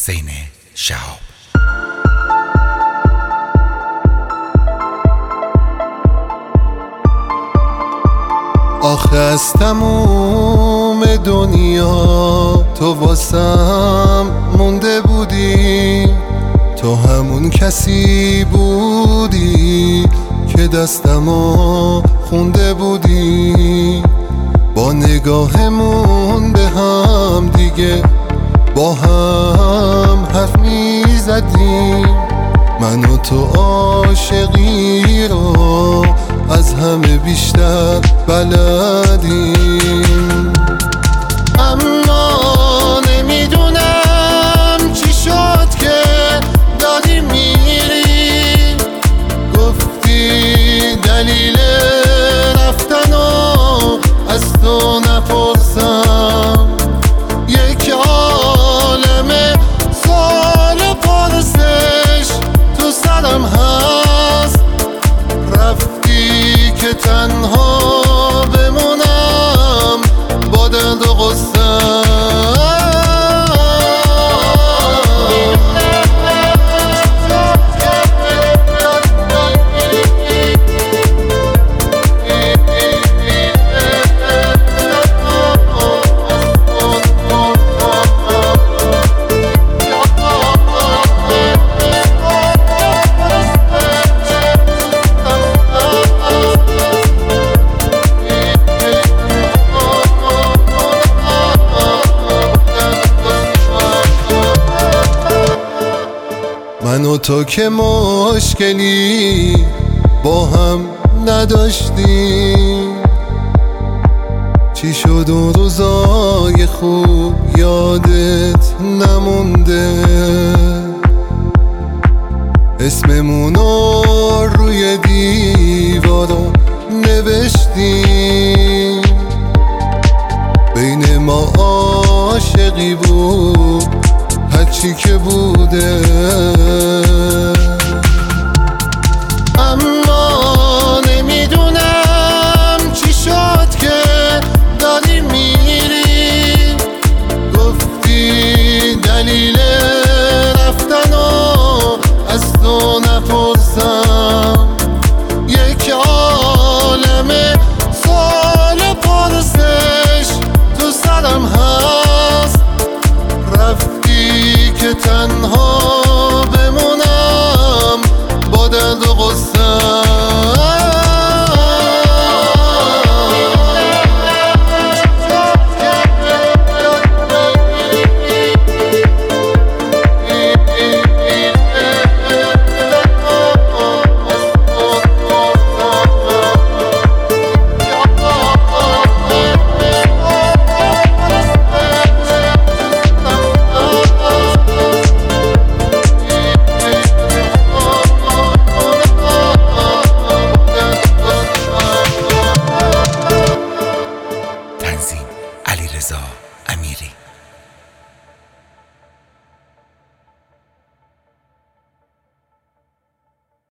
حسین شهاب. آخه از تموم دنیا تو واسم مونده بودی، تو همون کسی بودی که دستمو خونده بودی. با نگاهمون به هم دیگه با هم حرف میزدیم، من و تو عاشقی رو از همه بیشتر بلدیم. اما نمیدونم چی شد که داری میری، گفتی دلیل رفتنو از تو نپرسم. یک عالم سوال پرسش تو سرم هست، رفتی که تنها بمونم با درد و غصه. من و تو که مشکلی با هم نداشتیم، چی شد اون روزای خوب یادت نمونده؟ اسممونو روی دیوارو نوشتیم، بین ما عاشقی بود هرچی که بوده. اما نمیدونم چی شد که داری میری، گفتی دلیل رفتنو از تو نپرسم. یک عالم سوال پرسش تو سرم هست، رفتی که تنها بمونم با درد و غصه. علیرضا امیری.